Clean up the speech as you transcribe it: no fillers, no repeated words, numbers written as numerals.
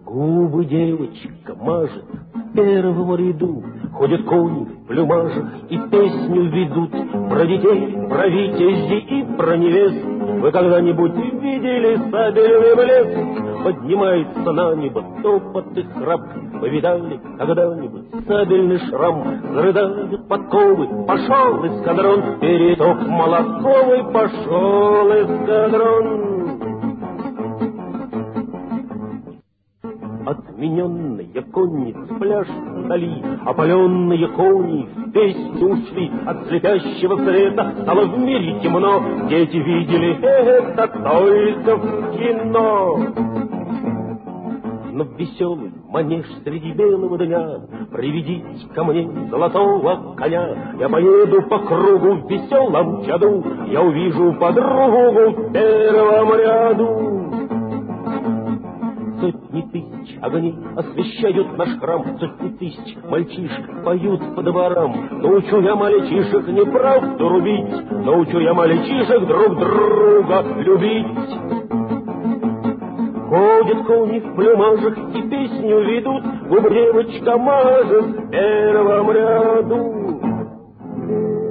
Губы девочка мажет в первом ряду, ходят кони в плюмажах и песню ведут про детей, про витязей и про невест. Вы когда-нибудь видели сабельный блеск? Поднимается на небо топот и храп. Вы видали когда-нибудь сабельный шрам? Зарыдают подковы, пошел эскадрон, переток молоковый, пошел эскадрон. Отмененные конницы пляж вдали, опаленные кони в песню ушли. От слепящего света стало в мире темно. Дети видели это только в кино. Но в веселый манеж среди белого дня приведите ко мне золотого коня. Я поеду по кругу в веселом чаду, я увижу подругу в первом ряду. Сотни тысяч огней освещают наш храм, сотни тысяч мальчишек поют по дворам. Научу я мальчишек неправду рубить, научу я мальчишек друг друга любить. Ходят кони в плюмажах и песню ведут, губы девочка мажет в первом ряду.